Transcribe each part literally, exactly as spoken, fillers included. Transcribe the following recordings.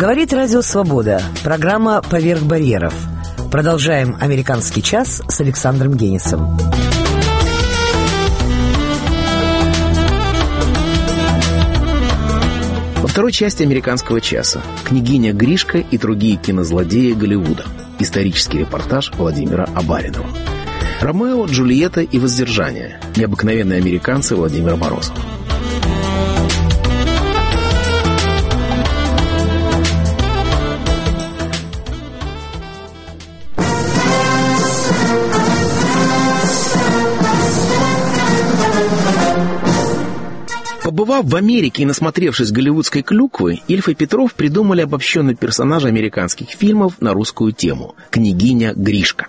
Говорит Радио Свобода. Программа «Поверх барьеров». Продолжаем «Американский час» с Александром Генисом. Во второй части «Американского часа» «Княгиня Гришка и другие кинозлодеи Голливуда». Исторический репортаж Владимира Абаринова. «Ромео, Джульетта и воздержание. Необыкновенные американцы» Владимира Морозова. Побывав в Америке и насмотревшись голливудской клюквы, Ильф и Петров придумали обобщенный персонаж американских фильмов на русскую тему – «Княгиня Гришка».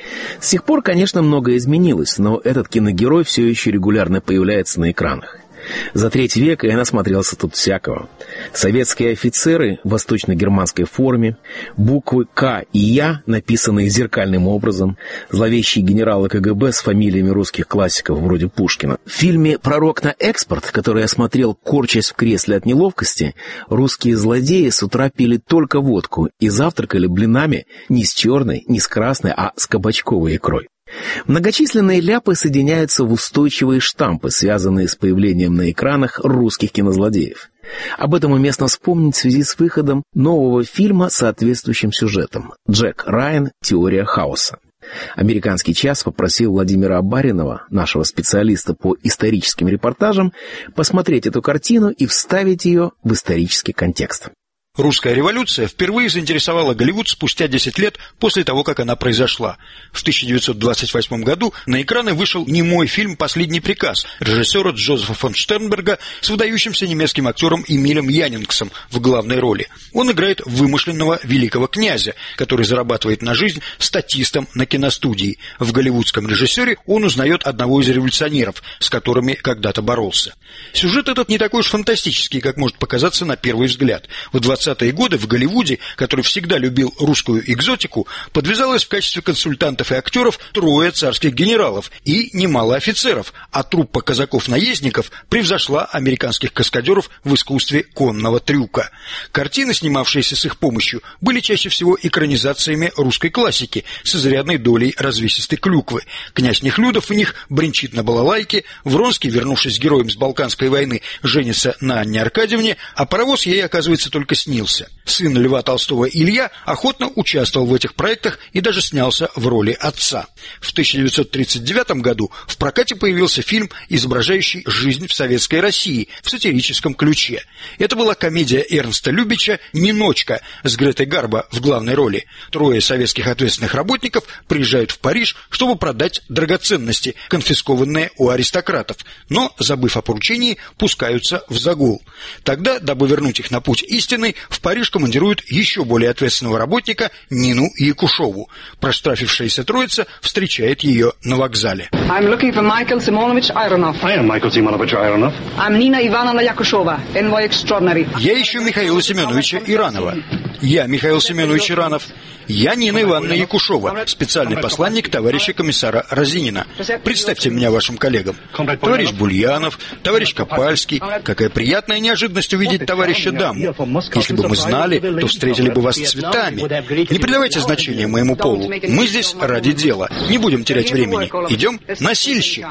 С тех пор, конечно, многое изменилось, но этот киногерой все еще регулярно появляется на экранах. За треть века я насмотрелся тут всякого. Советские офицеры в восточно-германской форме, буквы «К» и «Я», написанные зеркальным образом, зловещие генералы ка гэ бэ с фамилиями русских классиков вроде Пушкина. В фильме «Пророк на экспорт», который я смотрел, корчась в кресле от неловкости, русские злодеи с утра пили только водку и завтракали блинами не с черной, не с красной, а с кабачковой икрой. Многочисленные ляпы соединяются в устойчивые штампы, связанные с появлением на экранах русских кинозлодеев. Об этом уместно вспомнить в связи с выходом нового фильма с соответствующим сюжетом «Джек Райан. Теория хаоса». «Американский час» попросил Владимира Абаринова, нашего специалиста по историческим репортажам, посмотреть эту картину и вставить ее в исторический контекст. Русская революция впервые заинтересовала Голливуд спустя десять лет после того, как она произошла. В тысяча девятьсот двадцать восьмом году на экраны вышел немой фильм «Последний приказ» режиссера Джозефа фон Штернберга с выдающимся немецким актером Эмилем Янингсом в главной роли. Он играет вымышленного великого князя, который зарабатывает на жизнь статистом на киностудии. В голливудском режиссере он узнает одного из революционеров, с которыми когда-то боролся. Сюжет этот не такой уж фантастический, как может показаться на первый взгляд. В двадцатые годы в Голливуде, который всегда любил русскую экзотику, подвязалось в качестве консультантов и актеров трое царских генералов и немало офицеров, а труппа казаков-наездников превзошла американских каскадеров в искусстве конного трюка. Картины, снимавшиеся с их помощью, были чаще всего экранизациями русской классики с изрядной долей развесистой клюквы. Князь Нехлюдов в них бренчит на балалайке, Вронский, вернувшись с героем с Балканской войны, женится на Анне Аркадьевне, а паровоз ей, оказывается, только снился. Сын Льва Толстого Илья охотно участвовал в этих проектах и даже снялся в роли отца. В тысяча девятьсот тридцать девятом году в прокате появился фильм, изображающий жизнь в советской России в сатирическом ключе. Это была комедия Эрнста Любича «Ниночка» с Гретой Гарбо в главной роли. Трое советских ответственных работников приезжают в Париж, чтобы продать драгоценности, конфискованные у аристократов, но, забыв о поручении, пускаются в загул. Тогда, дабы вернуть их на путь истины, в Париж командируют еще более ответственного работника Нину Якушову. Проштрафившаяся троица встречает ее на вокзале. I'm looking for Michael Simonovich Ironov. I am Michael Simonovich Ironov. I'm Nina Ivanovna Yakushova, envoy extraordinary. Я ищу Михаила Семеновича Иранова. Я Михаил Семенович Иранов. Я Нина Ивановна Якушова, специальный посланник товарища комиссара Разинина. Представьте меня вашим коллегам. Товарищ Бульянов, товарищ Копальский. Какая приятная неожиданность увидеть товарища даму. Если бы мы знали, то встретили бы вас цветами. Не придавайте значения моему полу. Мы здесь ради дела. Не будем терять времени. Идем. Носильщик.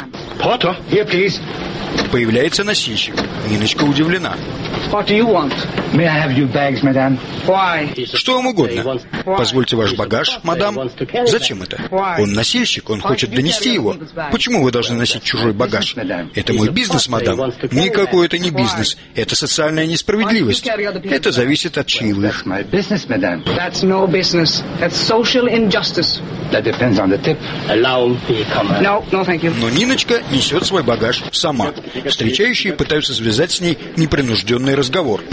Появляется носильщик. Ниночка удивлена. Что вам угодно. Позвольте ваш багаж, мадам. Зачем это? Он носильщик, он хочет донести его. Почему вы должны носить чужой багаж? Это мой бизнес, мадам. Никакой это не бизнес. Это социальная несправедливость. Это зависит от чаевых. Но Ниночка несет свой багаж сама. Встречающие пытаются завязать с ней непринужденный разговор.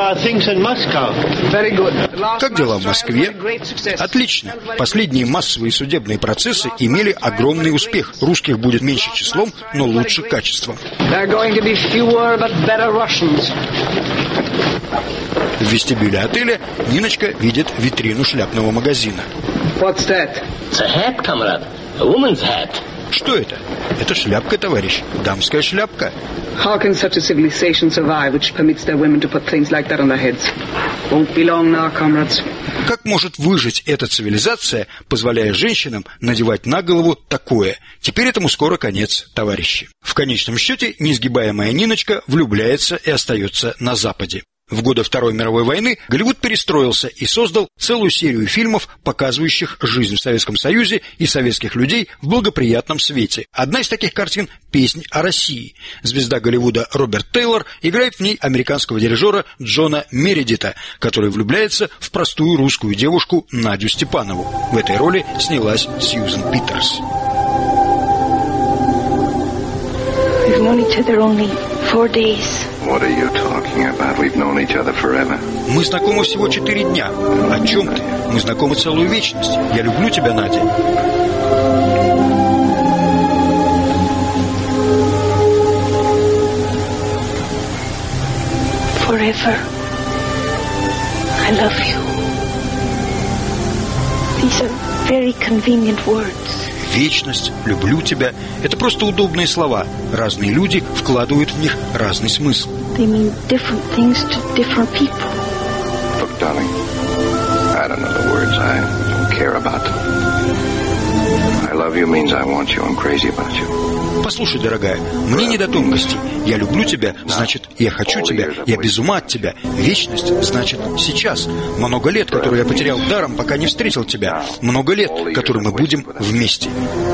Как дела в Москве? Отлично. Последние массовые судебные процессы имели огромный успех. Русских будет меньше числом, но лучше качеством. В вестибюле отеля Ниночка видит витрину шляпного магазина. What's that? It's a hat, comrade. A woman's hat. Что это? Это шляпка, товарищ. Дамская шляпка. How can such a civilization survive which permits their women to put things like that on their heads? Won't be long now, comrades. Как может выжить эта цивилизация, позволяя женщинам надевать на голову такое? Теперь этому скоро конец, товарищи. В конечном счете, неизгибаемая Ниночка влюбляется и остается на Западе. В годы Второй мировой войны Голливуд перестроился и создал целую серию фильмов, показывающих жизнь в Советском Союзе и советских людей в благоприятном свете. Одна из таких картин – «Песнь о России». Звезда Голливуда Роберт Тейлор играет в ней американского дирижера Джона Мередита, который влюбляется в простую русскую девушку Надю Степанову. В этой роли снялась Сьюзен Питерс. We've known each other only four days. What are you talking about? We've known each other forever. Мы знакомы всего четыре дня. О чем ты? Мы знакомы целую вечность. Я люблю тебя, Надя. Forever. I love you. These are very convenient words. Вечность, люблю тебя – это просто удобные слова. Разные люди вкладывают в них разный смысл. They mean different things to different people. Look, darling, I don't know the words. I don't care about them. I love you means I want you. I'm crazy about you. Послушай, дорогая, мне не до тонкостей. Я люблю тебя, значит, я хочу тебя, я без ума от тебя. Вечность, значит, сейчас. Много лет, которые я потерял даром, пока не встретил тебя. Много лет, которые мы будем вместе.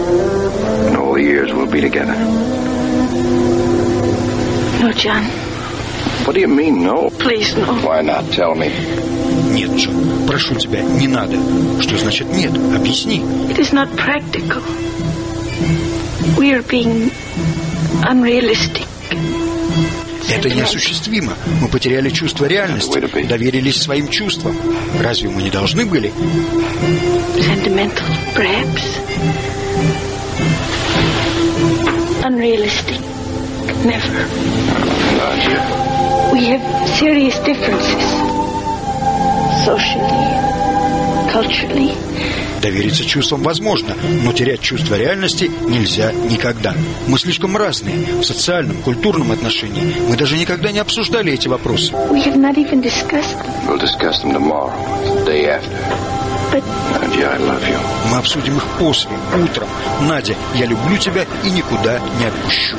No, John. What do you mean, no? Please, no. Why not? Tell me. Нет, Джон, прошу тебя, не надо. Что значит нет? Объясни. It is not practical. We are being unrealistic. Это неосуществимо. Мы потеряли чувство реальности, доверились своим чувствам. Разве мы не должны были? Sentimental, perhaps. Unrealistic. Never. We have serious differences. Socially, culturally. Довериться чувствам возможно, но терять чувство реальности нельзя никогда. Мы слишком разные в социальном, культурном отношении. Мы даже никогда не обсуждали эти вопросы. We have not even discussed them. We'll discuss them tomorrow, the day after. But Надя, I love you. Мы обсудим их после, утром. Надя, я люблю тебя и никуда не отпущу.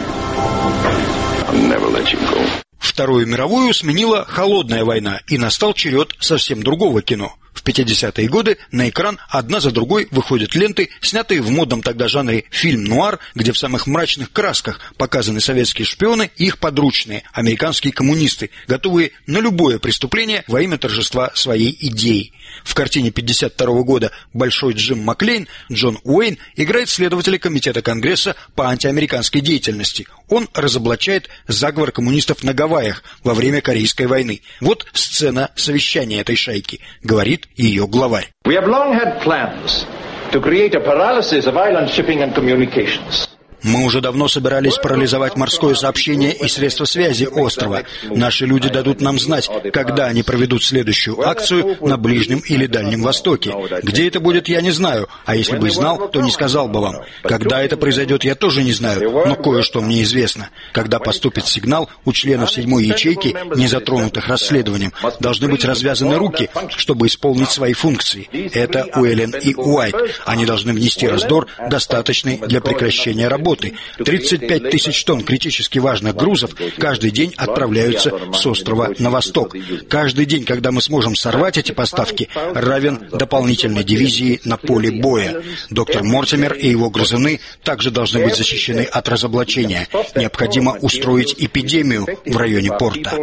I'll never let you go. Вторую мировую сменила холодная война, и настал черед совсем другого кино. В пятидесятые годы на экран одна за другой выходят ленты, снятые в модном тогда жанре фильм-нуар, где в самых мрачных красках показаны советские шпионы и их подручные, американские коммунисты, готовые на любое преступление во имя торжества своей идеи. В картине пятьдесят второго года «Большой Джим Маклейн» Джон Уэйн играет следователя Комитета Конгресса по антиамериканской деятельности. Он разоблачает заговор коммунистов на Гавайях во время Корейской войны. Вот сцена совещания этой шайки, говорит ее главарь. We have long had plans to create a paralysis of island shipping and communications. Мы уже давно собирались парализовать морское сообщение и средства связи острова. Наши люди дадут нам знать, когда они проведут следующую акцию на Ближнем или Дальнем Востоке. Где это будет, я не знаю, а если бы и знал, то не сказал бы вам. Когда это произойдет, я тоже не знаю, но кое-что мне известно. Когда поступит сигнал, у членов седьмой ячейки, не затронутых расследованием, должны быть развязаны руки, чтобы исполнить свои функции. Это Уэллен и Уайт. Они должны внести раздор, достаточный для прекращения работы. тридцать пять тысяч тонн критически важных грузов каждый день отправляются с острова на восток. Каждый день, когда мы сможем сорвать эти поставки, равен дополнительной дивизии на поле боя. Доктор Мортимер и его грызуны также должны быть защищены от разоблачения. Необходимо устроить эпидемию в районе порта.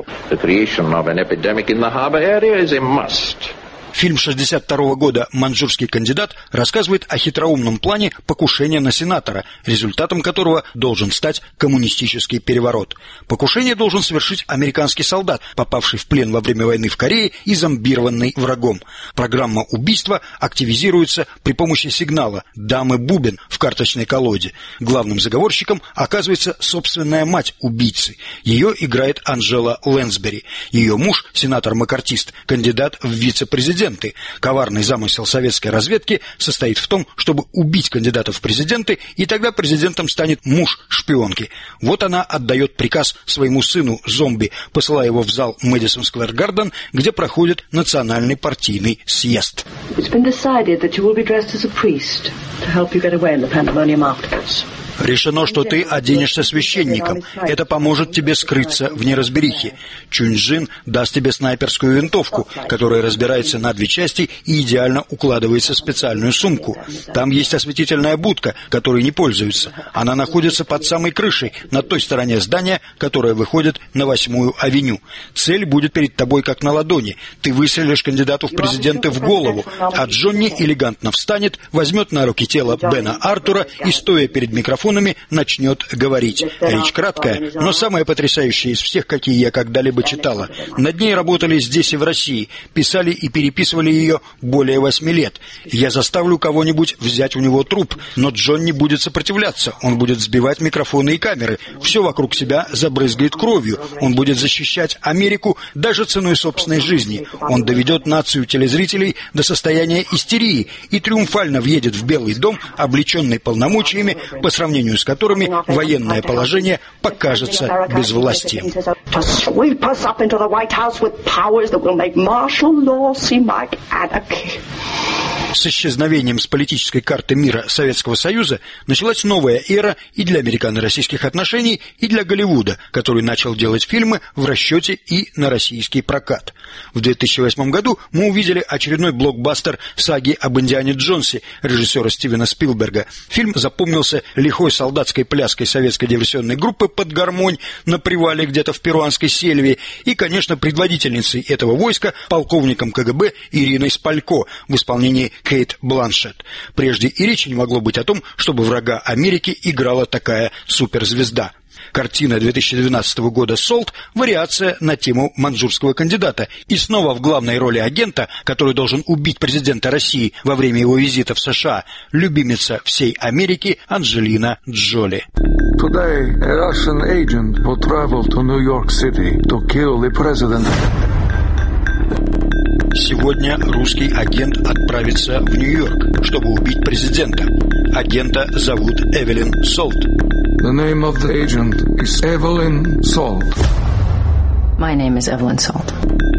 Фильм шестьдесят второго года «Манчжурский кандидат» рассказывает о хитроумном плане покушения на сенатора, результатом которого должен стать коммунистический переворот. Покушение должен совершить американский солдат, попавший в плен во время войны в Корее и зомбированный врагом. Программа убийства активизируется при помощи сигнала «Дамы Бубен» в карточной колоде. Главным заговорщиком оказывается собственная мать убийцы. Ее играет Анжела Лэнсбери. Ее муж, сенатор-маккартист, кандидат в вице-президенты, президенты. Коварный замысел советской разведки состоит в том, чтобы убить кандидата в президенты, и тогда президентом станет муж шпионки. Вот она отдает приказ своему сыну зомби, посылая его в зал Мэдисон Сквер Гарден, где проходит национальный партийный съезд. Решено, что ты оденешься священником. Это поможет тебе скрыться в неразберихе. Чунь-Джин даст тебе снайперскую винтовку, которая разбирается на две части и идеально укладывается в специальную сумку. Там есть осветительная будка, которой не пользуются. Она находится под самой крышей, на той стороне здания, которая выходит на Восьмую авеню. Цель будет перед тобой как на ладони. Ты выстрелишь кандидату в президенты в голову, а Джонни элегантно встанет, возьмет на руки тело Бена Артура и, стоя перед микрофоном, начнет говорить. Речь краткая, но самая потрясающая из всех, какие я когда-либо читала. Над ней работали здесь и в России, писали и переписывали ее более восьми лет. Я заставлю кого-нибудь взять у него труп, но Джонни будет сопротивляться, он будет сбивать микрофоны и камеры, все вокруг себя забрызгает кровью, он будет защищать Америку даже ценой собственной жизни, он доведет нацию телезрителей до состояния истерии и триумфально въедет в Белый дом, облеченный полномочиями, по сравнению с которыми военное положение покажется безвластием. С исчезновением с политической карты мира Советского Союза началась новая эра и для американо-российских отношений, и для Голливуда, который начал делать фильмы в расчете и на российский прокат. В две тысячи восьмом году мы увидели очередной блокбастер саги об Индиане Джонсе режиссера Стивена Спилберга. Фильм запомнился лихой солдатской пляской советской диверсионной группы под гармонь на привале где-то в перуанской сельве и, конечно, предводительницей этого войска, полковником ка гэ бэ Ириной Спалько в исполнении Кейт Бланшетт. Прежде и речи не могло быть о том, чтобы врага Америки играла такая суперзвезда. Картина две тысячи двенадцатого года «Солт» – вариация на тему маньчжурского кандидата. И снова в главной роли агента, который должен убить президента России во время его визита в США, любимица всей Америки Анджелина Джоли. Today, a Russian agent will travel to New York City to kill the president. Сегодня русский агент отправится в Нью-Йорк, чтобы убить президента. Агента зовут Эвелин Солт. The name of the agent is Evelyn Salt. My name is Evelyn Salt.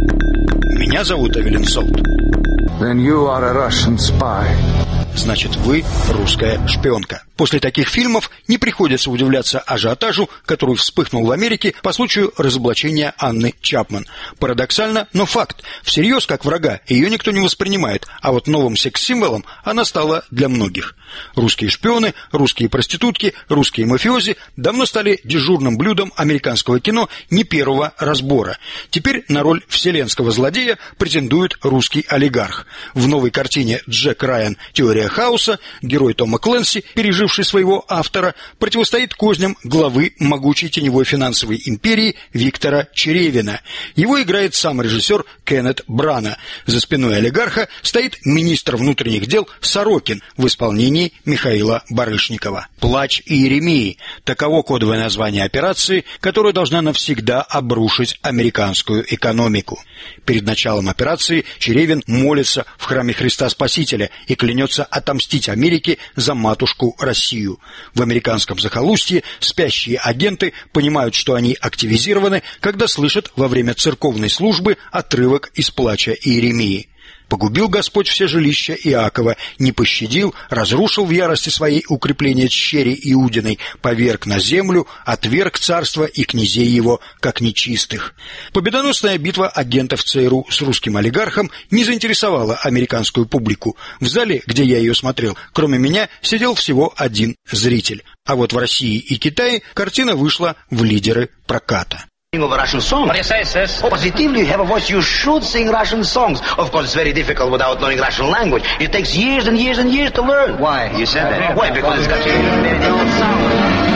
Меня зовут Эвелин Солт. Then you are a Russian spy. Значит, вы русская шпионка. После таких фильмов не приходится удивляться ажиотажу, который вспыхнул в Америке по случаю разоблачения Анны Чапман. Парадоксально, но факт. Всерьез, как врага, ее никто не воспринимает, а вот новым секс-символом она стала для многих. Русские шпионы, русские проститутки, русские мафиози давно стали дежурным блюдом американского кино не первого разбора. Теперь на роль вселенского злодея претендует русский олигарх. В новой картине Джек Райан «Теория хаоса» герой Тома Клэнси, переживший своего автора, противостоит козням главы могучей теневой финансовой империи Виктора Черевина. Его играет сам режиссер Кеннет Брана. За спиной олигарха стоит министр внутренних дел Сорокин в исполнении Михаила Барышникова. «Плач Иеремии» — таково кодовое название операции, которая должна навсегда обрушить американскую экономику. Перед началом операции Черевин молится в храме Христа Спасителя и клянется отомстить Америке за матушку Россию. В американском захолустье спящие агенты понимают, что они активизированы, когда слышат во время церковной службы отрывок из «Плача Иеремии». «Погубил Господь все жилища Иакова, не пощадил, разрушил в ярости своей укрепления тщери Иудиной, поверг на землю, отверг царство и князей его, как нечистых». Победоносная битва агентов ЦРУ с русским олигархом не заинтересовала американскую публику. В зале, где я ее смотрел, кроме меня сидел всего один зритель. А вот в России и Китае картина вышла в лидеры проката. Of a Russian song. What do you say, sis? Oh, positively, you have a voice. You should sing Russian songs. Of course, it's very difficult without knowing Russian language. It takes years and years and years to learn. Why? You said that. Why? Because it's got a very different sound.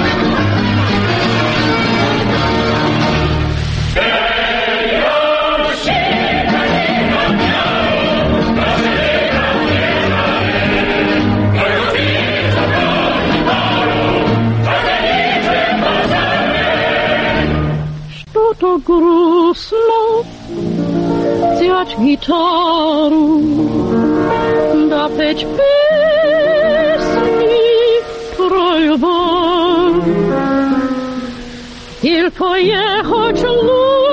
Что-то грустно взять гитару, да петь песни про любовь, или поехать в